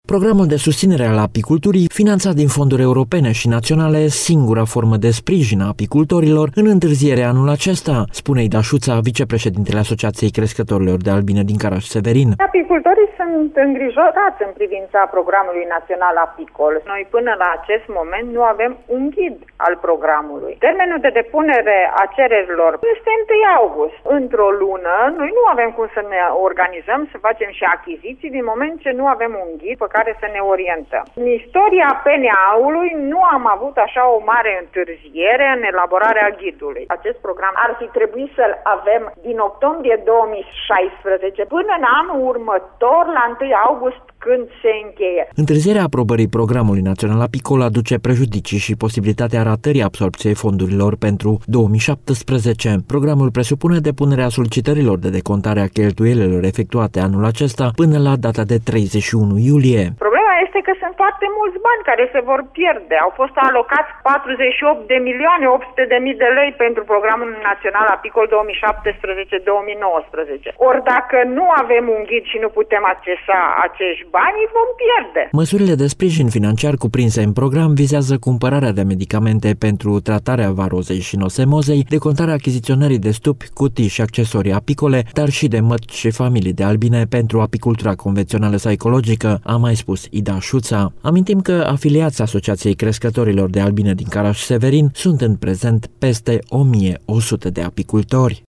Programul de susținere al apiculturii, finanțat din fonduri europene și naționale, singura formă de sprijin a apicultorilor, în întârziere anul acesta, spune Ida Șuța, vicepreședintele Asociației Crescătorilor de Albine din Caraș-Severin. Apicultorii sunt îngrijorați în privința programului național apicol. Noi până la acest moment nu avem un ghid al programului. Termenul de depunere a cererilor este 1 august. Într-o lună, noi nu avem cum să ne organizăm, să facem și achiziții din moment ce nu avem un ghid pe care să ne orientăm. În istoria PNA-ului nu am avut așa o mare întârziere în elaborarea ghidului. Acest program ar fi trebuit să-l avem din octombrie 2016 până în anul următor, la 1 august, când se încheie. Întârzierea aprobării programului național apicol aduce prejudicii și posibilitatea ratării absorbției fondurilor pentru 2017. Programul presupune depunerea solicitărilor de decontare a cheltuielilor efectuate anul acesta până la data de 31 iulie. Problema este că sunt foarte mulți bani care se vor pierde. Au fost alocați 48.800.000 de lei pentru programul național apicol 2017-2019. Ori dacă nu avem un ghid și nu putem accesa acești bani, îi vom pierde. Măsurile de sprijin financiar cuprinse în program vizează cumpărarea de medicamente pentru tratarea varozei și nosemozei, decontarea achiziționării de stupi, cutii și accesorii apicole, dar și de mătci și familii de albine pentru apicultura convențională sau ecologică, a mai spus Ida Șuța. Amintim că afiliați Asociației Crescătorilor de Albine din Caraș-Severin sunt în prezent peste 1100 de apicultori.